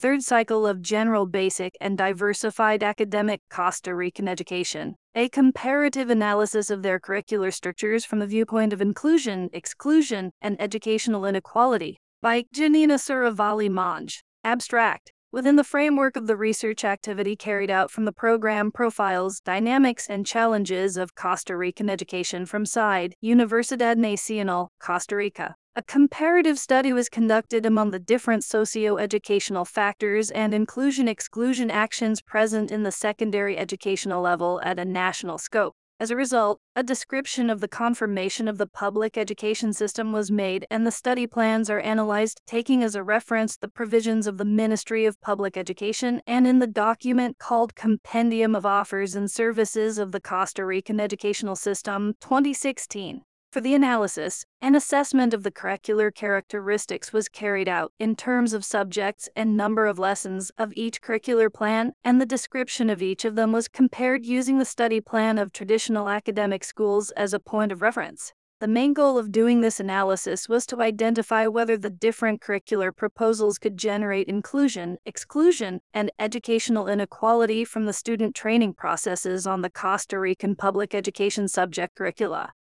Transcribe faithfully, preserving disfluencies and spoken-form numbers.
Third cycle of general basic and diversified academic Costa Rican education. A comparative analysis of their curricular structures from the viewpoint of inclusion, exclusion, and educational inequality. By Janina Suravalli Monge. Abstract. Within the framework of the research activity carried out from the program profiles, dynamics, and challenges of Costa Rican education from S I D, Universidad Nacional, Costa Rica. A comparative study was conducted among the different socio-educational factors and inclusion-exclusion actions present in the secondary educational level at a national scope. As a result, a description of the conformation of the public education system was made, and the study plans are analyzed, taking as a reference the provisions of the Ministry of Public Education and in the document called Compendium of Offers and Services of the Costa Rican Educational System, twenty sixteen. For the analysis, an assessment of the curricular characteristics was carried out in terms of subjects and number of lessons of each curricular plan, and the description of each of them was compared using the study plan of traditional academic schools as a point of reference. The main goal of doing this analysis was to identify whether the different curricular proposals could generate inclusion, exclusion, and educational inequality from the student training processes on the Costa Rican public education subject curricula.